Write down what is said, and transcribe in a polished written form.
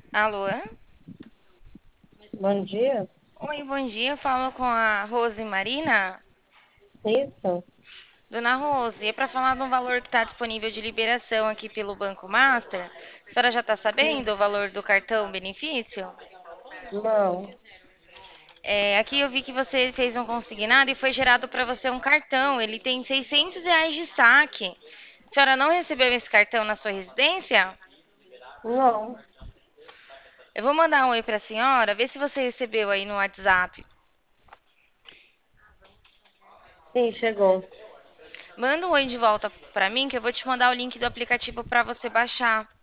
Alô? Bom dia. Oi, bom dia. Eu falo com a Rose Marina. Isso? Dona Rose, é para falar de um valor que está disponível de liberação aqui pelo Banco Master. A senhora já está sabendo o valor do cartão benefício? Não, Aqui eu vi que você fez um consignado e foi gerado para você um cartão. Ele tem R$ 600 de saque. A senhora não recebeu esse cartão na sua residência? não. Eu vou mandar um oi para a senhora, ver se você recebeu aí no WhatsApp. Sim, chegou. Manda um oi de volta para mim que eu vou te mandar o link do aplicativo para você baixar.